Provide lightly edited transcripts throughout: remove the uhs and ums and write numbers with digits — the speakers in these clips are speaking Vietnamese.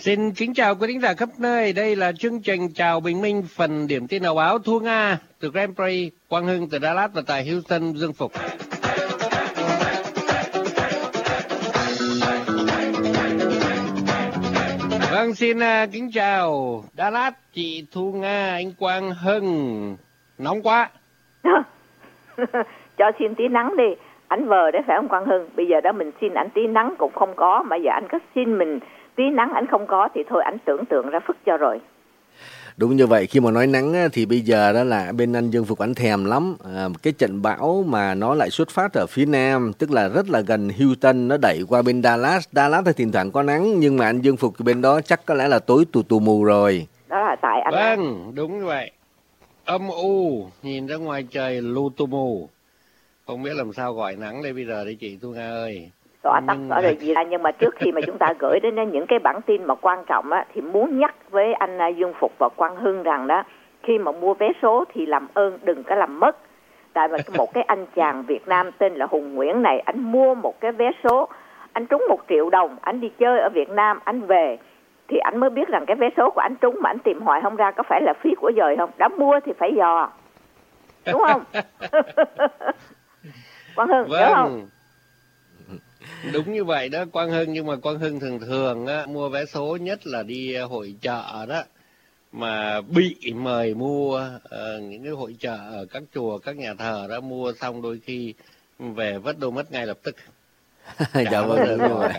Xin kính chào quý thính giả khắp nơi. Đây là chương trình Chào Bình Minh, phần điểm tin đầu báo Thu Nga từ Grand Prix, Quang Hưng từ Dallas và tại Houston, Dương Phục. Vâng, xin kính chào Dallas, chị Thu Nga, anh Quang Hưng. Nóng quá. Cho xin tí nắng đi. Anh vờ đấy phải không Quang Hưng? Bây giờ đó mình xin anh tí nắng cũng không có, mà giờ anh cứ xin mình tí nắng anh không có thì thôi anh tưởng tượng ra phức cho rồi. Đúng như vậy, khi mà nói nắng thì bây giờ đó là bên anh Dương Phục anh thèm lắm. Cái trận bão mà nó lại xuất phát ở phía nam, tức là rất là gần Houston, nó đẩy qua bên Dallas. Dallas thì thỉnh thoảng có nắng, nhưng mà anh Dương Phục bên đó chắc có lẽ là tối tù mù rồi. Đó là tại anh. Vâng, đúng như vậy. Âm u, nhìn ra ngoài trời lu tù mù. Không biết làm sao gọi nắng đây bây giờ đấy chị Thu Nga ơi. Tỏa tắc ở rồi gì ra, nhưng mà trước khi mà chúng ta gửi đến những cái bản tin mà quan trọng á, thì muốn nhắc với anh Dương Phục và Quang Hưng rằng đó, khi mà mua vé số thì làm ơn đừng có làm mất. Tại vì một cái anh chàng Việt Nam tên là Hùng Nguyễn này, anh mua một cái vé số, anh trúng 1 triệu đồng, anh đi chơi ở Việt Nam, anh về thì anh mới biết rằng cái vé số của anh trúng mà anh tìm hoài không ra, có phải là phí của giời không? Đã mua thì phải dò, đúng không? Quang Hưng, vâng. Đúng không? Đúng như vậy đó Quang Hưng, nhưng mà Quang Hưng thường á, mua vé số nhất là đi hội chợ đó, mà bị mời mua những cái hội chợ ở các chùa, các nhà thờ đó, mua xong đôi khi về vất đô mất ngay lập tức. Dạ vâng, đúng rồi.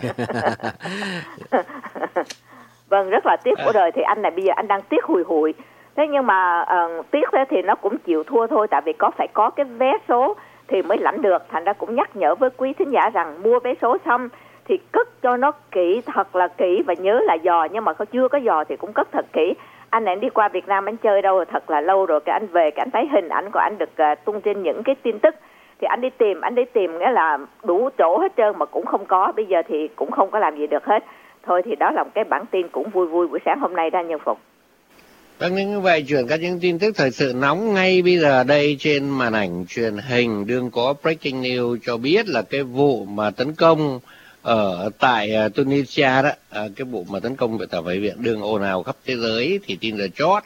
Vâng, rất là tiếc của đời. Thì anh này bây giờ anh đang tiếc hùi. Thế nhưng mà tiếc thế thì nó cũng chịu thua thôi, tại vì phải có cái vé số thì mới lãnh được. Thành ra cũng nhắc nhở với quý thính giả rằng mua vé số xong thì cất cho nó kỹ, thật là kỹ, và nhớ là dò, nhưng mà chưa có dò thì cũng cất thật kỹ. Anh này đi qua Việt Nam anh chơi đâu thật là lâu rồi, cái anh về cái anh thấy hình ảnh của anh được tung trên những cái tin tức, thì anh đi tìm nghĩa là đủ chỗ hết trơn mà cũng không có. Bây giờ thì cũng không có làm gì được hết. Thôi thì đó là một cái bản tin cũng vui buổi sáng hôm nay ra Nhân Phục. Vâng, như vậy chuyển các những tin tức thời sự nóng ngay bây giờ đây trên màn ảnh truyền hình. Đương có breaking news cho biết là cái vụ mà tấn công ở tại Tunisia đó, cái vụ mà tấn công tại bệnh viện đương ồn ào khắp thế giới thì tin là chót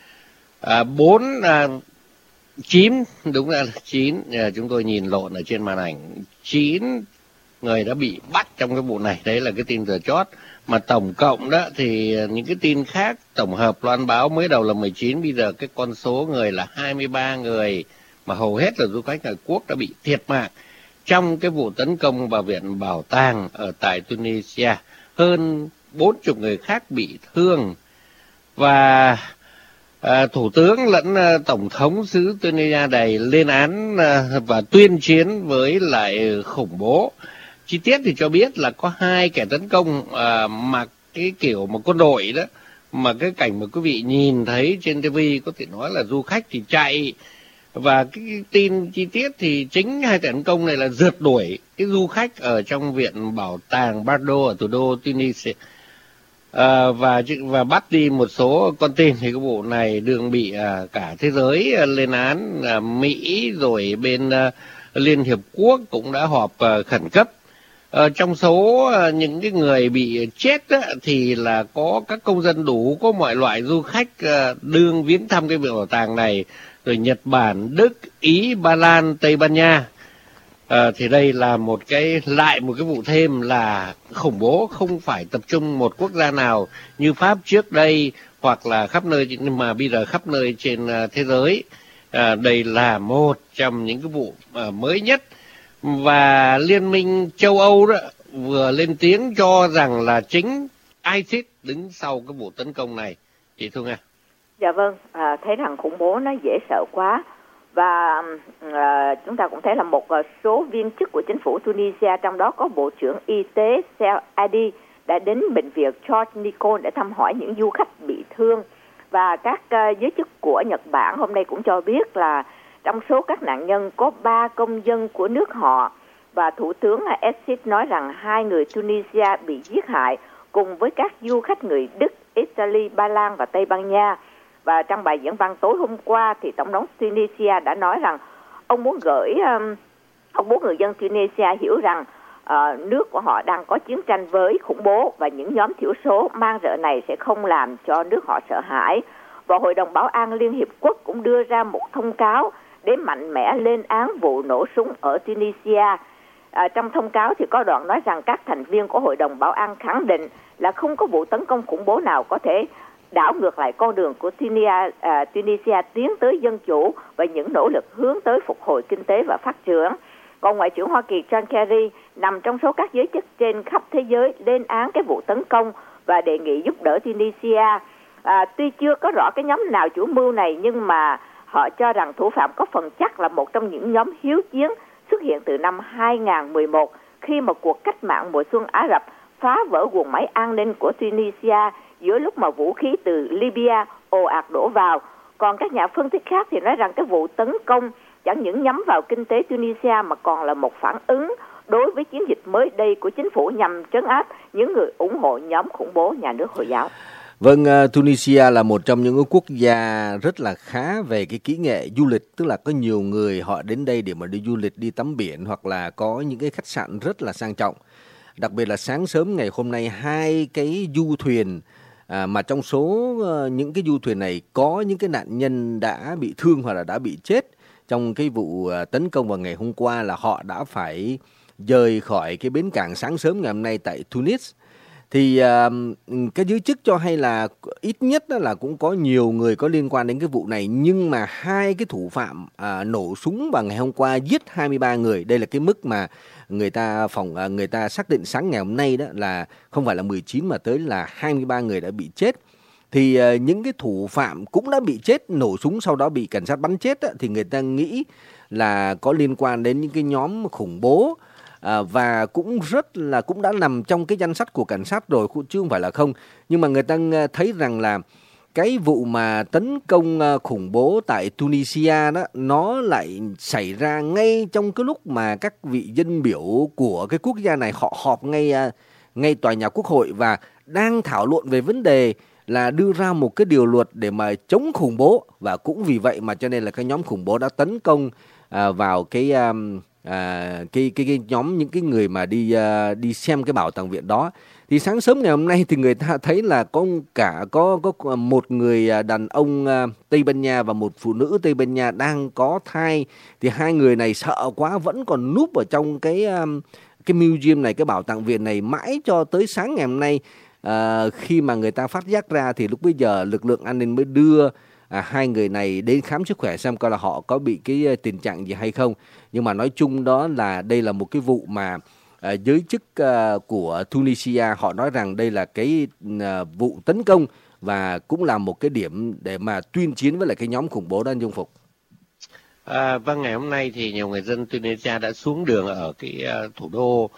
9, đúng là 9, chúng tôi nhìn lộn ở trên màn ảnh, 9 người đã bị bắt trong cái vụ này, đấy là cái tin giờ chót. Mà tổng cộng đó thì những cái tin khác tổng hợp loan báo mới đầu là 19, bây giờ cái con số người là 23 người, mà hầu hết là du khách ngoại quốc đã bị thiệt mạng trong cái vụ tấn công vào viện bảo tàng ở tại Tunisia. Hơn 40 người khác bị thương, và Thủ tướng lẫn Tổng thống xứ Tunisia này lên án và tuyên chiến với lại khủng bố. Chi tiết thì cho biết là có 2 kẻ tấn công mặc cái kiểu mà quân đội đó, mà cái cảnh mà quý vị nhìn thấy trên TV có thể nói là du khách thì chạy, và cái tin chi tiết thì chính 2 kẻ tấn công này là rượt đuổi cái du khách ở trong viện bảo tàng Bardo ở thủ đô Tunisia, và bắt đi một số con tin. Thì cái vụ này đương bị cả thế giới lên án, Mỹ rồi bên Liên Hiệp Quốc cũng đã họp khẩn cấp. Trong số những cái người bị chết á, thì là có các công dân đủ, có mọi loại du khách đương viếng thăm cái viện bảo tàng này, rồi Nhật Bản, Đức, Ý, Ba Lan, Tây Ban Nha. Thì đây là một cái vụ thêm là khủng bố không phải tập trung một quốc gia nào như Pháp trước đây, hoặc là khắp nơi, mà bây giờ khắp nơi trên thế giới. Đây là một trong những cái vụ mới nhất. Và Liên minh châu Âu đó vừa lên tiếng cho rằng là chính ISIS đứng sau cái vụ tấn công này. Chị Thu Nga. Dạ vâng, thấy rằng khủng bố nó dễ sợ quá. Và chúng ta cũng thấy là một số viên chức của chính phủ Tunisia, trong đó có Bộ trưởng Y tế Saadi, đã đến bệnh viện George Nicol để thăm hỏi những du khách bị thương. Và các giới chức của Nhật Bản hôm nay cũng cho biết là trong số các nạn nhân có 3 công dân của nước họ, và Thủ tướng Essis nói rằng 2 người Tunisia bị giết hại cùng với các du khách người Đức, Italy, Ba Lan và Tây Ban Nha. Và trong bài diễn văn tối hôm qua thì Tổng thống Tunisia đã nói rằng ông muốn người dân Tunisia hiểu rằng nước của họ đang có chiến tranh với khủng bố và những nhóm thiểu số man rợ này sẽ không làm cho nước họ sợ hãi. Và Hội đồng Bảo an Liên Hiệp Quốc cũng đưa ra một thông cáo để mạnh mẽ lên án vụ nổ súng ở Tunisia. Trong thông cáo thì có đoạn nói rằng các thành viên của Hội đồng Bảo an khẳng định là không có vụ tấn công khủng bố nào có thể đảo ngược lại con đường của Tunisia tiến tới dân chủ và những nỗ lực hướng tới phục hồi kinh tế và phát triển. Còn Ngoại trưởng Hoa Kỳ John Kerry nằm trong số các giới chức trên khắp thế giới lên án cái vụ tấn công và đề nghị giúp đỡ Tunisia. Tuy chưa có rõ cái nhóm nào chủ mưu này, nhưng mà họ cho rằng thủ phạm có phần chắc là một trong những nhóm hiếu chiến xuất hiện từ năm 2011 khi mà cuộc cách mạng mùa xuân Ả Rập phá vỡ guồng máy an ninh của Tunisia giữa lúc mà vũ khí từ Libya ồ ạt đổ vào. Còn các nhà phân tích khác thì nói rằng cái vụ tấn công chẳng những nhắm vào kinh tế Tunisia mà còn là một phản ứng đối với chiến dịch mới đây của chính phủ nhằm trấn áp những người ủng hộ nhóm khủng bố nhà nước Hồi giáo. Vâng, Tunisia là một trong những quốc gia rất là khá về cái kỹ nghệ du lịch, tức là có nhiều người họ đến đây để mà đi du lịch, đi tắm biển hoặc là có những cái khách sạn rất là sang trọng. Đặc biệt là sáng sớm ngày hôm nay, 2 cái du thuyền mà trong số những cái du thuyền này có những cái nạn nhân đã bị thương hoặc là đã bị chết trong cái vụ tấn công vào ngày hôm qua, là họ đã phải rời khỏi cái bến cảng sáng sớm ngày hôm nay tại Tunis. Thì cái giới chức cho hay là ít nhất là cũng có nhiều người có liên quan đến cái vụ này, nhưng mà 2 cái thủ phạm nổ súng vào ngày hôm qua giết 23 người. Đây là cái mức mà người ta xác định sáng ngày hôm nay, đó là không phải là 19 mà tới là 23 người đã bị chết. Thì những cái thủ phạm cũng đã bị chết, nổ súng sau đó bị cảnh sát bắn chết đó, thì người ta nghĩ là có liên quan đến những cái nhóm khủng bố. Và cũng đã nằm trong cái danh sách của cảnh sát rồi chứ không phải là không. Nhưng mà người ta thấy rằng là cái vụ mà tấn công khủng bố tại Tunisia đó, nó lại xảy ra ngay trong cái lúc mà các vị dân biểu của cái quốc gia này họ họp ngay tòa nhà Quốc hội và đang thảo luận về vấn đề là đưa ra một cái điều luật để mà chống khủng bố. Và cũng vì vậy mà cho nên là cái nhóm khủng bố đã tấn công vào cái nhóm những cái người mà đi xem cái bảo tàng viện đó. Thì sáng sớm ngày hôm nay thì người ta thấy là có một người đàn ông Tây Ban Nha và một phụ nữ Tây Ban Nha đang có thai. Thì 2 người này sợ quá vẫn còn núp ở trong cái museum này, cái bảo tàng viện này mãi cho tới sáng ngày hôm nay. Khi mà người ta phát giác ra thì lúc bây giờ lực lượng an ninh mới đưa 2 người này đến khám sức khỏe xem coi là họ có bị cái tình trạng gì hay không. Nhưng mà nói chung đó là đây là một cái vụ mà giới chức của Tunisia họ nói rằng đây là cái vụ tấn công và cũng là một cái điểm để mà tuyên chiến với lại cái nhóm khủng bố đó, anh Dung Phục. Vâng, ngày hôm nay thì nhiều người dân Tunisia đã xuống đường ở cái thủ đô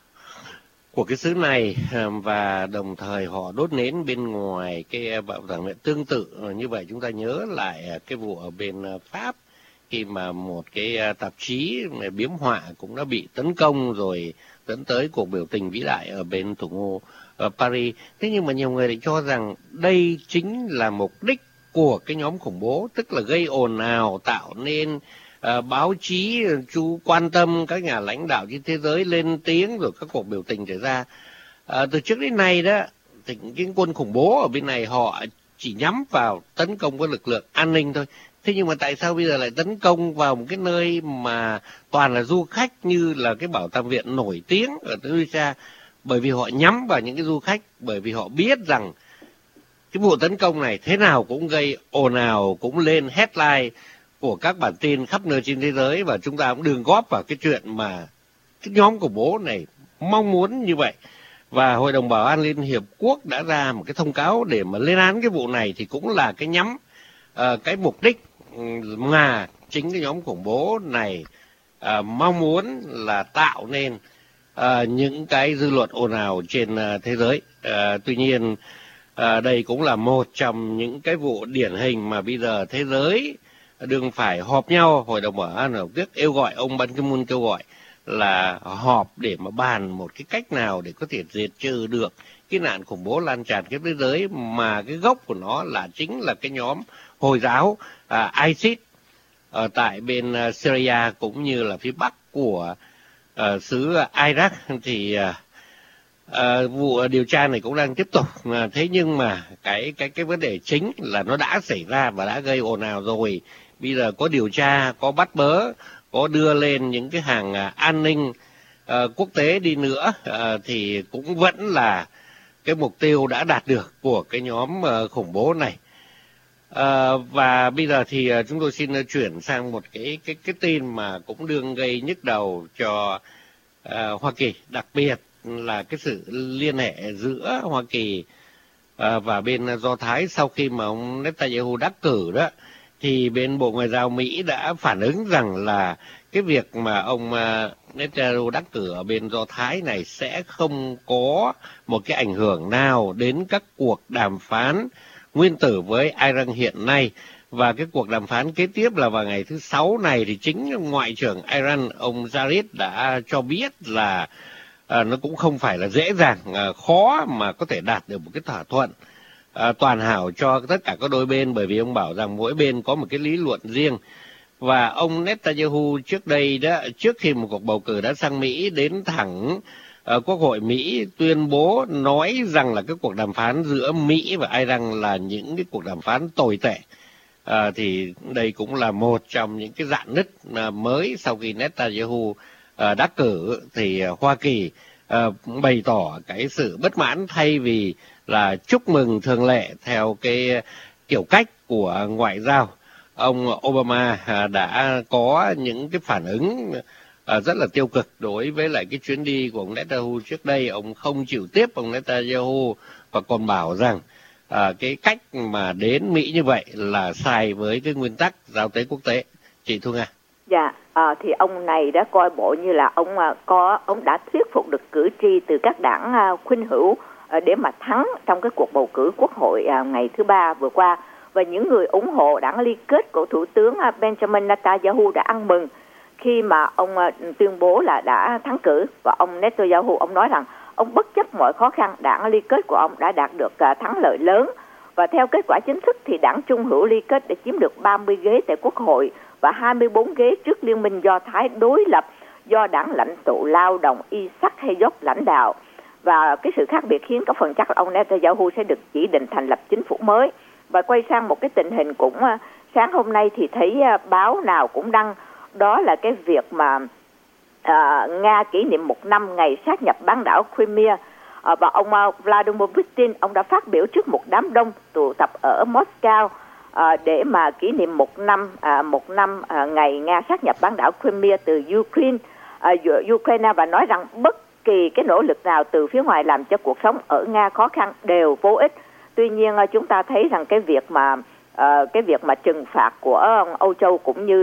của cái xứ này, và đồng thời họ đốt nến bên ngoài cái bảo tàng viện. Tương tự như vậy chúng ta nhớ lại cái vụ ở bên Pháp khi mà một cái tạp chí biếm họa cũng đã bị tấn công rồi dẫn tới cuộc biểu tình vĩ đại ở bên thủ đô Paris. Thế nhưng mà nhiều người lại cho rằng đây chính là mục đích của cái nhóm khủng bố, tức là gây ồn ào, tạo nên báo chí chú quan tâm, các nhà lãnh đạo trên thế giới lên tiếng, rồi các cuộc biểu tình xảy ra. Từ trước đến nay đó thì cái quân khủng bố ở bên này họ chỉ nhắm vào tấn công với lực lượng an ninh thôi. Thế nhưng mà tại sao bây giờ lại tấn công vào một cái nơi mà toàn là du khách như là cái bảo tàng viện nổi tiếng ở Tunisia? Bởi vì họ nhắm vào những cái du khách, bởi vì họ biết rằng cái vụ tấn công này thế nào cũng gây ồn ào, cũng lên headline của các bản tin khắp nơi trên thế giới, và chúng ta cũng đừng góp vào cái chuyện mà cái nhóm khủng bố này mong muốn như vậy. Và Hội đồng Bảo an Liên Hiệp Quốc đã ra một cái thông cáo để mà lên án cái vụ này, thì cũng là cái nhắm cái mục đích mà chính cái nhóm khủng bố này mong muốn là tạo nên những cái dư luận ồn ào trên thế giới. Tuy nhiên đây cũng là một trong những cái vụ điển hình mà bây giờ thế giới đừng phải họp nhau. Hội đồng Bảo an Liên Hợp Quốc kêu gọi, ông Ban Ki-moon kêu gọi là họp để mà bàn một cái cách nào để có thể diệt trừ được cái nạn khủng bố lan tràn khắp thế giới, mà cái gốc của nó là chính là cái nhóm Hồi giáo ISIS ở tại bên Syria cũng như là phía bắc của xứ Iraq thì vụ điều tra này cũng đang tiếp tục. Thế nhưng mà cái vấn đề chính là nó đã xảy ra và đã gây ồn ào rồi. Bây giờ có điều tra, có bắt bớ, có đưa lên những cái hàng an ninh quốc tế đi nữa thì cũng vẫn là cái mục tiêu đã đạt được của cái nhóm khủng bố này. Và bây giờ thì chúng tôi xin chuyển sang một cái tin mà cũng đương gây nhức đầu cho Hoa Kỳ, đặc biệt là cái sự liên hệ giữa Hoa Kỳ và bên Do Thái. Sau khi mà ông Netanyahu đắc cử đó, thì bên Bộ Ngoại giao Mỹ đã phản ứng rằng là cái việc mà ông Netanyahu đắc cử ở bên Do Thái này sẽ không có một cái ảnh hưởng nào đến các cuộc đàm phán nguyên tử với Iran hiện nay. Và cái cuộc đàm phán kế tiếp là vào ngày thứ Sáu này thì chính Ngoại trưởng Iran ông Zarif đã cho biết là nó cũng không phải là dễ dàng, khó mà có thể đạt được một cái thỏa thuận toàn hảo cho tất cả các đôi bên, bởi vì ông bảo rằng mỗi bên có một cái lý luận riêng. Và ông Netanyahu trước đây đó, trước khi một cuộc bầu cử đã sang Mỹ, đến thẳng Quốc hội Mỹ tuyên bố nói rằng là cái cuộc đàm phán giữa Mỹ và Iran là những cái cuộc đàm phán tồi tệ. Thì đây cũng là một trong những cái rạn nứt mới sau khi Netanyahu đắc cử. Thì Hoa Kỳ bày tỏ cái sự bất mãn thay vì là chúc mừng thường lệ theo cái kiểu cách của ngoại giao. Ông Obama đã có những cái phản ứng rất là tiêu cực đối với lại cái chuyến đi của ông Netanyahu trước đây. Ông không chịu tiếp ông Netanyahu và còn bảo rằng cái cách mà đến Mỹ như vậy là sai với cái nguyên tắc giao tế quốc tế. Chị Thu Nga. Dạ, thì ông này đã coi bộ như là ông đã thuyết phục được cử tri từ các đảng khuynh hữu để mà thắng trong cái cuộc bầu cử quốc hội ngày thứ Ba vừa qua. Và những người ủng hộ đảng liên kết của Thủ tướng Benjamin Netanyahu đã ăn mừng khi mà ông tuyên bố là đã thắng cử. Và ông Netanyahu, ông nói rằng ông bất chấp mọi khó khăn, đảng liên kết của ông đã đạt được thắng lợi lớn. Và theo kết quả chính thức thì đảng Trung hữu liên kết đã chiếm được 30 ghế tại Quốc hội và 24 ghế trước Liên minh Do Thái đối lập do đảng lãnh tụ lao động Isaac Herzog lãnh đạo. Và cái sự khác biệt khiến có phần chắc là ông Netanyahu sẽ được chỉ định thành lập chính phủ mới. Và quay sang một cái tình hình cũng sáng hôm nay thì thấy báo nào cũng đăng, đó là cái việc mà Nga kỷ niệm 1 năm ngày sát nhập bán đảo Crimea. Và ông Vladimir Putin, ông đã phát biểu trước một đám đông tụ tập ở Moscow để mà kỷ niệm 1 năm ngày Nga sát nhập bán đảo Crimea từ Ukraine, và nói rằng bất kỳ cái nỗ lực nào từ phía ngoài làm cho cuộc sống ở Nga khó khăn đều vô ích. Tuy nhiên chúng ta thấy rằng cái việc mà trừng phạt của Âu Châu cũng như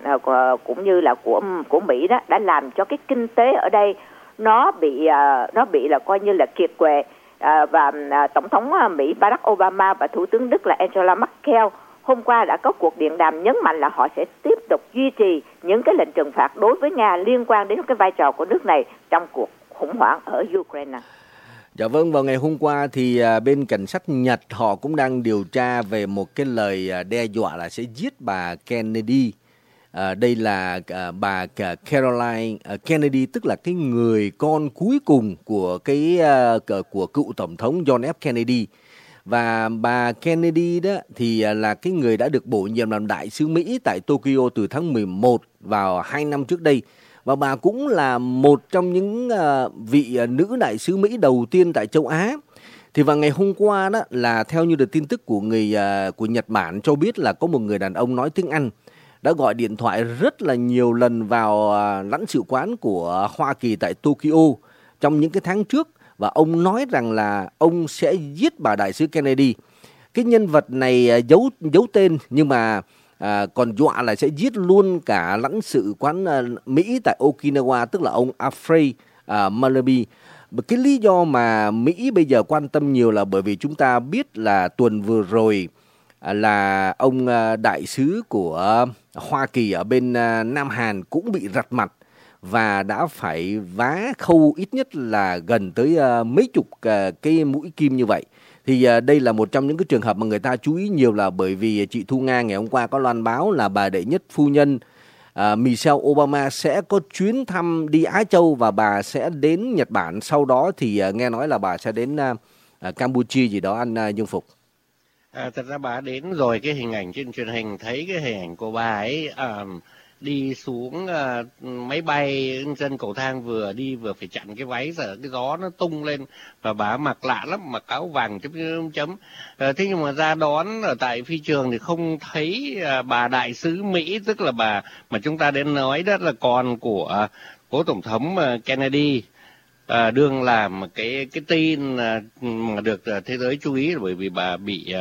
là của Mỹ đó đã làm cho cái kinh tế ở đây nó bị là coi như là kiệt quệ. Và tổng thống Mỹ Barack Obama và thủ tướng Đức là Angela Merkel hôm qua đã có cuộc điện đàm nhấn mạnh là họ sẽ tiếp tục duy trì những cái lệnh trừng phạt đối với Nga liên quan đến cái vai trò của nước này trong cuộc khủng hoảng ở Ukraine. Dạ vâng, vào ngày hôm qua thì bên cảnh sát Nhật họ cũng đang điều tra về một cái lời đe dọa là sẽ giết bà Kennedy. Đây là bà Caroline Kennedy, tức là cái người con cuối cùng của của cựu tổng thống John F. Kennedy. Và bà Kennedy đó thì là cái người đã được bổ nhiệm làm đại sứ Mỹ tại Tokyo từ tháng 11 vào 2 năm trước đây. Và bà cũng là một trong những vị nữ đại sứ Mỹ đầu tiên tại châu Á. Thì vào ngày hôm qua đó là theo như được tin tức của Nhật Bản cho biết là có một người đàn ông nói tiếng Anh đã gọi điện thoại rất là nhiều lần vào lãnh sự quán của Hoa Kỳ tại Tokyo trong những cái tháng trước, và ông nói rằng là ông sẽ giết bà đại sứ Kennedy. Cái nhân vật này giấu tên nhưng mà còn dọa là sẽ giết luôn cả lãnh sự quán Mỹ tại Okinawa, tức là ông Alfred Malaby. Cái lý do mà Mỹ bây giờ quan tâm nhiều là bởi vì chúng ta biết là tuần vừa rồi là ông đại sứ của Hoa Kỳ ở bên Nam Hàn cũng bị rạch mặt và đã phải vá khâu ít nhất là gần tới mấy chục cái mũi kim như vậy. Thì đây là một trong những cái trường hợp mà người ta chú ý nhiều là bởi vì chị Thu Nga ngày hôm qua có loan báo là bà đệ nhất phu nhân Michelle Obama sẽ có chuyến thăm đi Á Châu và bà sẽ đến Nhật Bản. Sau đó thì nghe nói là bà sẽ đến Campuchia gì đó anh Dương Phục. Thật ra bà đến rồi, cái hình ảnh trên truyền hình thấy cái hình ảnh của bà ấy đi xuống máy bay trên cầu thang, vừa đi vừa phải chặn cái váy, sợ cái gió nó tung lên, và bà mặc lạ lắm, mặc áo vàng chấm. Thế nhưng mà ra đón ở tại phi trường thì không thấy bà đại sứ Mỹ, tức là bà mà chúng ta đến nói đó là con của cố tổng thống Kennedy. Đương làm cái tin mà được thế giới chú ý là bởi vì bà bị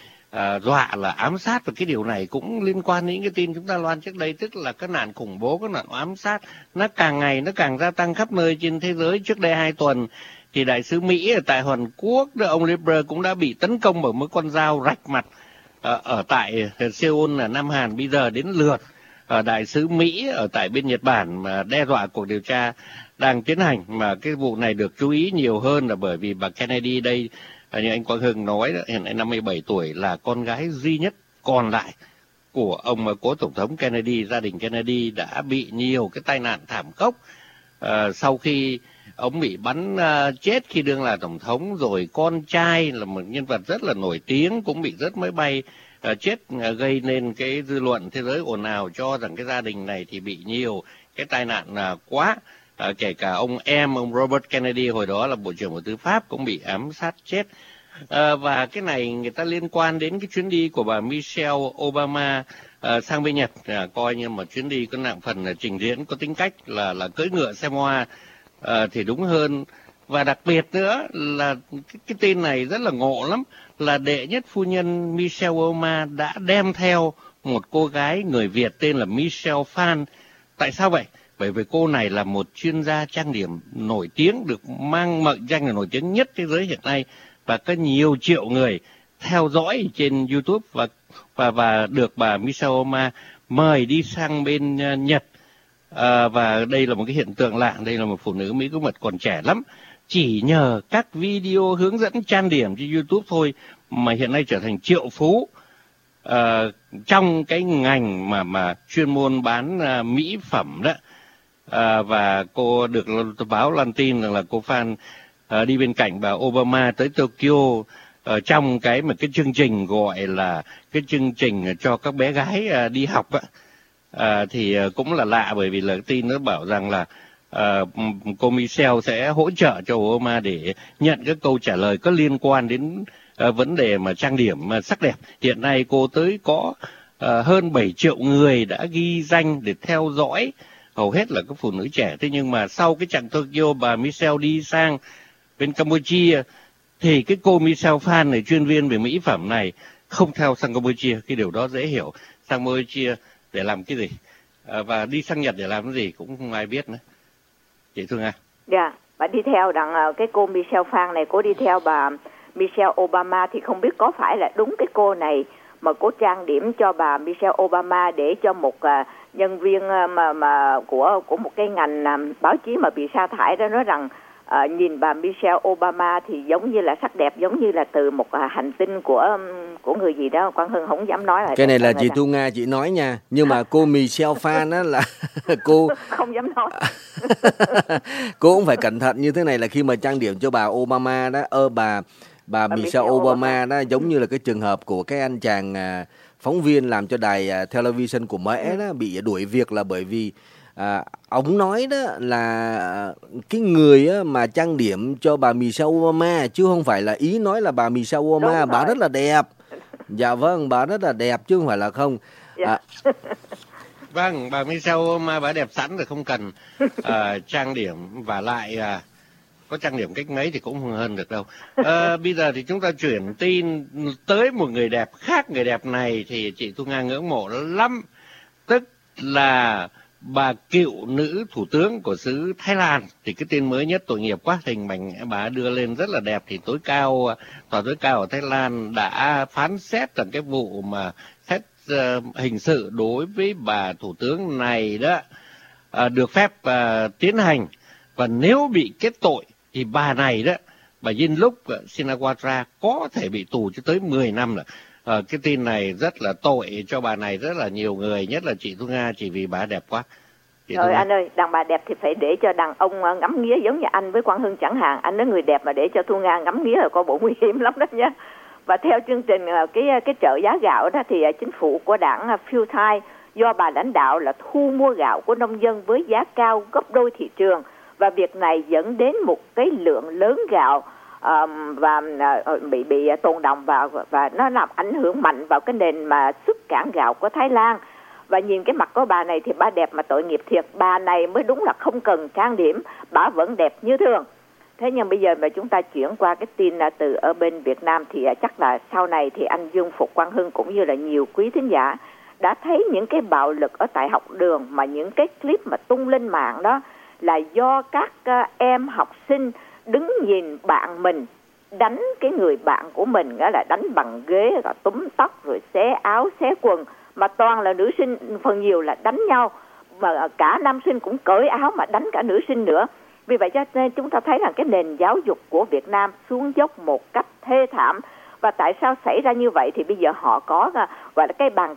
dọa là ám sát, và cái điều này cũng liên quan đến cái tin chúng ta loan trước đây, tức là cái nạn khủng bố, cái nạn ám sát nó càng ngày nó càng gia tăng khắp nơi trên thế giới. Trước đây 2 tuần thì đại sứ Mỹ ở tại Hàn Quốc, ông Lieber cũng đã bị tấn công bởi một con dao rạch mặt ở tại Seoul là Nam Hàn. Bây giờ đến lượt đại sứ Mỹ ở tại bên Nhật Bản mà đe dọa cuộc điều tra đang tiến hành, mà cái vụ này được chú ý nhiều hơn là bởi vì bà Kennedy đây, như anh Quang Hưng nói, hiện nay 57 tuổi, là con gái duy nhất còn lại của ông cố tổng thống Kennedy. Gia đình Kennedy đã bị nhiều cái tai nạn thảm khốc sau khi ông bị bắn chết khi đương là tổng thống, rồi con trai là một nhân vật rất là nổi tiếng cũng bị rớt máy bay chết, gây nên cái dư luận thế giới ồn ào cho rằng cái gia đình này thì bị nhiều cái tai nạn quá. Kể cả ông Robert Kennedy hồi đó là Bộ trưởng Bộ Tư pháp cũng bị ám sát chết. Và cái này người ta liên quan đến cái chuyến đi của bà Michelle Obama sang bên Nhật, coi như một chuyến đi có nặng phần là trình diễn, có tính cách là cưỡi ngựa xem hoa thì đúng hơn. Và đặc biệt nữa là cái tin này rất là ngộ lắm, là đệ nhất phu nhân Michelle Obama đã đem theo một cô gái người Việt tên là Michelle Phan. Tại sao vậy? Bởi vì cô này là một chuyên gia trang điểm nổi tiếng, được mang mệnh danh là nổi tiếng nhất thế giới hiện nay, và có nhiều triệu người theo dõi trên YouTube, và được bà Michelle Obama mời đi sang bên Nhật. Và đây là một cái hiện tượng lạ, đây là một phụ nữ Mỹ có mặt còn trẻ lắm, chỉ nhờ các video hướng dẫn trang điểm trên YouTube thôi mà hiện nay trở thành triệu phú trong cái ngành mà chuyên môn bán mỹ phẩm đó. Và cô được báo loan tin rằng là cô Phan đi bên cạnh bà Obama tới Tokyo trong cái chương trình gọi là cái chương trình cho các bé gái đi học á. Thì cũng là lạ, bởi vì là tin nó bảo rằng là cô Michelle sẽ hỗ trợ cho Obama để nhận các câu trả lời có liên quan đến vấn đề mà trang điểm sắc đẹp. Hiện nay cô tới có hơn 7 triệu người đã ghi danh để theo dõi, hầu hết là các phụ nữ trẻ. Thế nhưng mà sau cái chặng Tokyo, bà Michelle đi sang bên Campuchia thì cái cô Michelle Phan này, chuyên viên về mỹ phẩm này, không theo sang Campuchia. Cái điều đó dễ hiểu, sang Campuchia để làm cái gì và đi sang Nhật để làm cái gì cũng không ai biết nữa. Chị Thương Nga. Dạ, bà đi theo cái cô Michelle Phan này, cô đi theo bà Michelle Obama, thì không biết có phải là đúng cái cô này mà cô trang điểm cho bà Michelle Obama để cho một nhân viên mà của một cái ngành báo chí mà bị sa thải đó nói rằng nhìn bà Michelle Obama thì giống như là sắc đẹp, giống như là từ một hành tinh của người gì đó. Quang Hưng không dám nói lại. Cái này là chị Thu Nga chị nói nha, nhưng mà cô Michelle Phan á là cô không dám nói. Cô cũng phải cẩn thận như thế này, là khi mà trang điểm cho bà Obama đó, bà Michelle Obama đó, giống như là cái trường hợp của cái anh chàng phóng viên làm cho đài television của Mễ đó, bị đuổi việc là bởi vì ông nói đó là cái người mà trang điểm cho bà Michelle Obama, chứ không phải là ý nói là bà Michelle Obama bà rất là đẹp. Dạ vâng, bà rất là đẹp chứ không phải là không. Dạ. Vâng, bà Michelle Obama bà đẹp sẵn rồi, không cần trang điểm, và lại có trang điểm cách mấy thì cũng không hơn được đâu. Bây giờ thì chúng ta chuyển tin tới một người đẹp khác. Người đẹp này thì chị Thu Nga ngưỡng mộ lắm, tức là bà cựu nữ thủ tướng của xứ Thái Lan. Thì cái tin mới nhất tội nghiệp quá, hình ảnh bà đưa lên rất là đẹp. Thì tòa tối cao ở Thái Lan đã phán xét rằng cái vụ mà xét hình sự đối với bà thủ tướng này đó được phép tiến hành, và nếu bị kết tội thì bà này đó, bà Yingluck Shinawatra có thể bị tù cho tới 10 năm nữa. Cái tin này rất là tội cho bà này rất là nhiều người, nhất là chị Thu Nga, chỉ vì bà đẹp quá. Rồi anh ơi, đàn bà đẹp thì phải để cho đàn ông ngắm nghía, giống như anh với Quang Hưng chẳng hạn. Anh nói người đẹp mà để cho Thu Nga ngắm nghía là có bộ nguy hiểm lắm đó nhé. Và theo chương trình cái trợ giá gạo đó thì chính phủ của đảng Pheu Thai do bà lãnh đạo là thu mua gạo của nông dân với giá cao gấp đôi thị trường, và việc này dẫn đến một cái lượng lớn gạo và bị tồn đọng và nó làm ảnh hưởng mạnh vào cái nền mà xuất cảng gạo của Thái Lan. Và nhìn cái mặt của bà này thì bà đẹp mà tội nghiệp thiệt. Bà này mới đúng là không cần trang điểm, bà vẫn đẹp như thường. Thế nhưng bây giờ mà chúng ta chuyển qua cái tin từ ở bên Việt Nam thì chắc là sau này thì anh Dương Phục, Quang Hưng cũng như là nhiều quý thính giả đã thấy những cái bạo lực ở tại học đường, mà những cái clip mà tung lên mạng đó là do các em học sinh đứng nhìn bạn mình đánh cái người bạn của mình, đó là đánh bằng ghế, rồi túm tóc, rồi xé áo, xé quần, mà toàn là nữ sinh, phần nhiều là đánh nhau, mà cả nam sinh cũng cởi áo mà đánh cả nữ sinh nữa. Vì vậy cho nên chúng ta thấy rằng cái nền giáo dục của Việt Nam xuống dốc một cách thê thảm. Và tại sao xảy ra như vậy thì bây giờ họ có gọi là cái bàn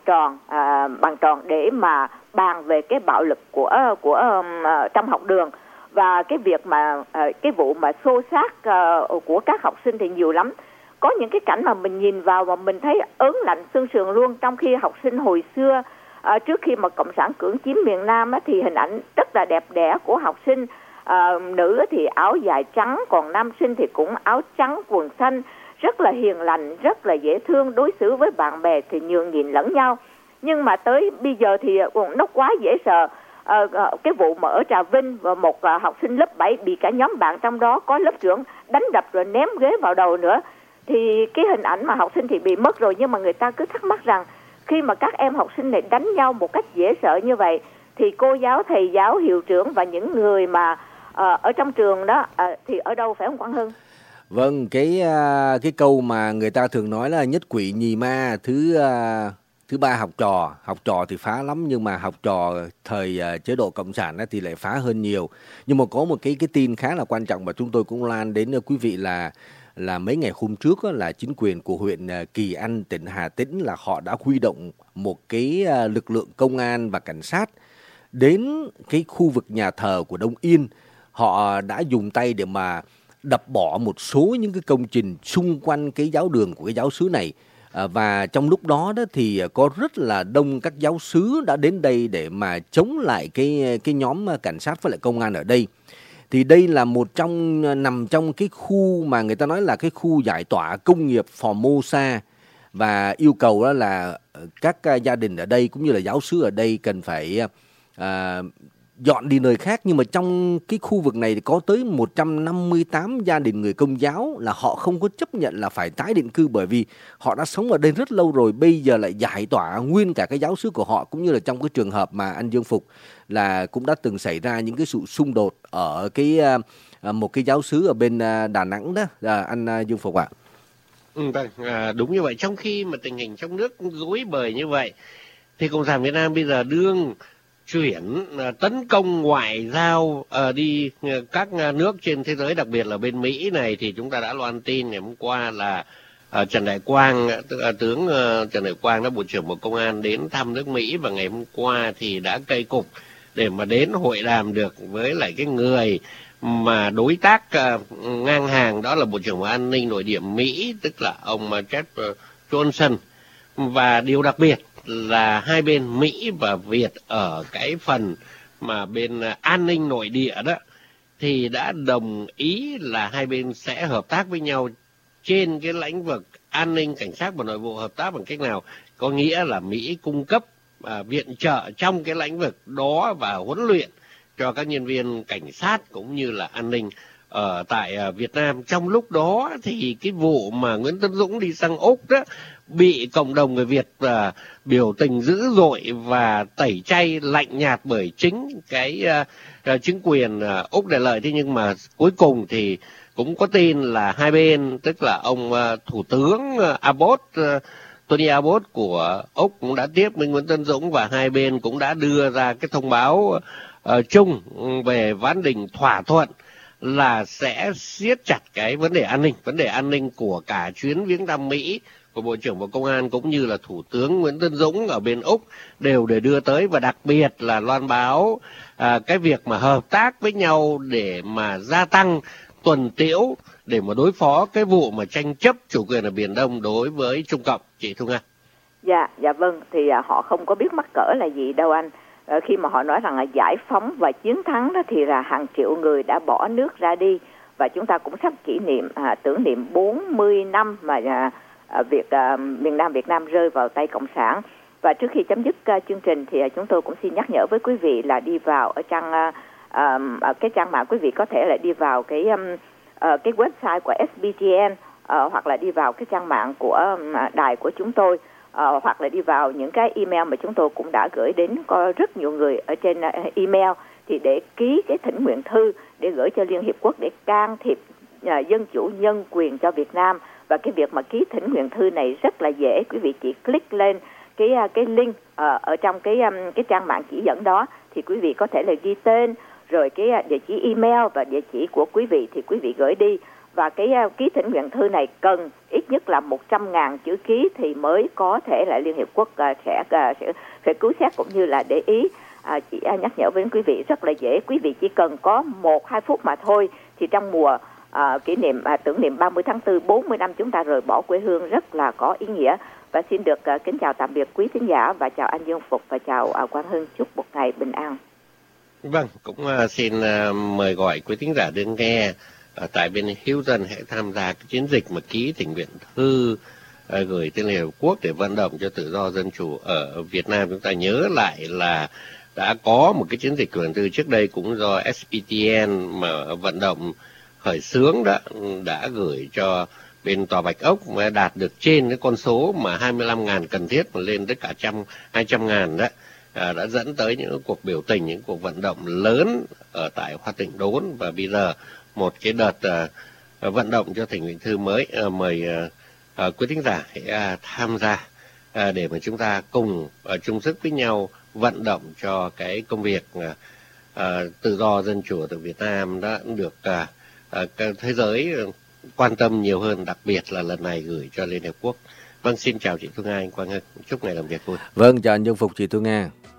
tròn để mà bàn về cái bạo lực của trong học đường. Và cái việc mà cái vụ mà xô xát của các học sinh thì nhiều lắm. Có những cái cảnh mà mình nhìn vào và mình thấy ớn lạnh xương sườn luôn. Trong khi học sinh hồi xưa trước khi mà cộng sản cưỡng chiếm miền Nam thì hình ảnh rất là đẹp đẽ của học sinh. Nữ thì áo dài trắng, còn nam sinh thì cũng áo trắng quần xanh, rất là hiền lành, rất là dễ thương, đối xử với bạn bè thì nhường nhịn lẫn nhau. Nhưng mà tới bây giờ thì nó quá dễ sợ. Cái vụ mà ở Trà Vinh và một học sinh lớp 7 bị cả nhóm bạn trong đó có lớp trưởng đánh đập rồi ném ghế vào đầu nữa. Thì cái hình ảnh mà học sinh thì bị mất rồi, nhưng mà người ta cứ thắc mắc rằng khi mà các em học sinh này đánh nhau một cách dễ sợ như vậy thì cô giáo, thầy giáo, hiệu trưởng và những người mà ở trong trường đó thì ở đâu, phải không Quang Hưng? Vâng, cái câu mà người ta thường nói là nhất quỷ nhì ma, thứ ba học trò thì phá lắm, nhưng mà học trò thời chế độ cộng sản thì lại phá hơn nhiều. Nhưng mà có một cái tin khá là quan trọng mà chúng tôi cũng lan đến quý vị là mấy ngày hôm trước là chính quyền của huyện Kỳ Anh, tỉnh Hà Tĩnh là họ đã huy động một cái lực lượng công an và cảnh sát đến cái khu vực nhà thờ của Đông Yên. Họ đã dùng tay để mà đập bỏ một số những cái công trình xung quanh cái giáo đường của cái giáo xứ này. Và trong lúc đó thì có rất là đông các giáo xứ đã đến đây để mà chống lại cái nhóm cảnh sát với lại công an ở đây. Thì đây là nằm trong cái khu mà người ta nói là cái khu giải tỏa công nghiệp Formosa, và yêu cầu đó là các gia đình ở đây cũng như là giáo xứ ở đây cần phải dọn đi nơi khác. Nhưng mà trong cái khu vực này thì có tới 158 gia đình người Công giáo là họ không có chấp nhận là phải tái định cư, bởi vì họ đã sống ở đây rất lâu rồi, bây giờ lại giải tỏa nguyên cả cái giáo xứ của họ. Cũng như là trong cái trường hợp mà anh Dương Phục là cũng đã từng xảy ra những cái sự xung đột ở một cái giáo xứ ở bên Đà Nẵng đó, anh Dương Phục ạ. Vâng, đúng như vậy. Trong khi mà tình hình trong nước rối bời như vậy thì Cộng sản Việt Nam bây giờ đương chuyển tấn công ngoại giao đi các nước trên thế giới, đặc biệt là bên Mỹ này. Thì chúng ta đã loan tin ngày hôm qua là Trần Đại Quang, tướng Trần Đại Quang đã Bộ trưởng Bộ Công an đến thăm nước Mỹ, và ngày hôm qua thì đã cây cục để mà đến hội đàm được với lại cái người mà đối tác ngang hàng, đó là Bộ trưởng Bộ An ninh Nội địa Mỹ, tức là ông Jeff Johnson. Và điều đặc biệt là hai bên Mỹ và Việt ở cái phần mà bên an ninh nội địa đó thì đã đồng ý là hai bên sẽ hợp tác với nhau trên cái lĩnh vực an ninh, cảnh sát và nội vụ. Hợp tác bằng cách nào? Có nghĩa là Mỹ cung cấp viện trợ trong cái lĩnh vực đó và huấn luyện cho các nhân viên cảnh sát cũng như là an ninh ở tại Việt Nam. Trong lúc đó thì cái vụ mà Nguyễn Tấn Dũng đi sang Úc đó bị cộng đồng người Việt biểu tình dữ dội và tẩy chay lạnh nhạt bởi chính cái chính quyền Úc Đại Lợi. Thế nhưng mà cuối cùng thì cũng có tin là hai bên, tức là ông Thủ tướng Abbott, Tony Abbott của Úc cũng đã tiếp với Nguyễn Tấn Dũng, và hai bên cũng đã đưa ra cái thông báo chung về vấn đề thỏa thuận là sẽ siết chặt cái vấn đề an ninh của cả chuyến viếng thăm Mỹ của Bộ trưởng Bộ Công an cũng như là Thủ tướng Nguyễn Tấn Dũng ở bên Úc đều để đưa tới, và đặc biệt là loan báo cái việc mà hợp tác với nhau để mà gia tăng tuần tiễu để mà đối phó cái vụ mà tranh chấp chủ quyền ở Biển Đông đối với Trung Cộng, chị Thu Nga. Dạ vâng, thì họ không có biết mắc cỡ là gì đâu anh. Khi mà họ nói rằng là giải phóng và chiến thắng đó thì là hàng triệu người đã bỏ nước ra đi, và chúng ta cũng sắp kỷ niệm tưởng niệm 40 năm mà miền Nam Việt Nam rơi vào tay Cộng sản. Và trước khi chấm dứt chương trình thì chúng tôi cũng xin nhắc nhở với quý vị là đi vào ở cái trang mạng, quý vị có thể là đi vào cái website của SBTN, hoặc là đi vào cái trang mạng của đài của chúng tôi, hoặc là đi vào những cái email mà chúng tôi cũng đã gửi đến có rất nhiều người ở trên email, thì để ký cái thỉnh nguyện thư để gửi cho Liên Hiệp Quốc để can thiệp dân chủ nhân quyền cho Việt Nam. Và cái việc mà ký thỉnh nguyện thư này rất là dễ, quý vị chỉ click lên cái link ở trong cái trang mạng chỉ dẫn đó, thì quý vị có thể là ghi tên rồi cái địa chỉ email và địa chỉ của quý vị thì quý vị gửi đi. Và cái ký thỉnh nguyện thư này cần ít nhất là 100.000 chữ ký thì mới có thể là Liên Hiệp Quốc sẽ cứu xét cũng như là để ý. Chị nhắc nhở với quý vị rất là dễ, quý vị chỉ cần có 1-2 phút mà thôi, thì trong mùa kỷ niệm tưởng niệm 30 tháng 4 40 năm chúng ta rời bỏ quê hương rất là có ý nghĩa. Và xin được kính chào tạm biệt quý thính giả, và chào anh Dương Phục và chào Quang Hưng, chúc một ngày bình an. Vâng, cũng xin mời gọi quý thính giả đến nghe tại bên Houston hãy tham gia cái chiến dịch mà ký thỉnh nguyện thư gửi tới Liên Hợp Quốc để vận động cho tự do dân chủ ở Việt Nam. Chúng ta nhớ lại là đã có một cái chiến dịch thỉnh nguyện thư trước đây cũng do SBTN mà vận động khởi xướng đó, đã gửi cho bên Tòa Bạch Ốc mà đạt được trên cái con số mà 25.000 cần thiết mà lên tới cả 200.000 đó, đã dẫn tới những cuộc biểu tình, những cuộc vận động lớn ở tại Hoa Tịnh Đốn. Và bây giờ một cái đợt vận động cho thỉnh nguyện thư mới, mời quý thính giả hãy tham gia để mà chúng ta cùng chung sức với nhau vận động cho cái công việc tự do dân chủ từ Việt Nam đã được thế giới quan tâm nhiều hơn, đặc biệt là lần này gửi cho Liên Hợp Quốc. Vâng, xin chào chị Thu Nga, anh Quang Hưng, chúc ngày làm việc vui. Vâng, chào anh Dương Phục, chị Thu Nga.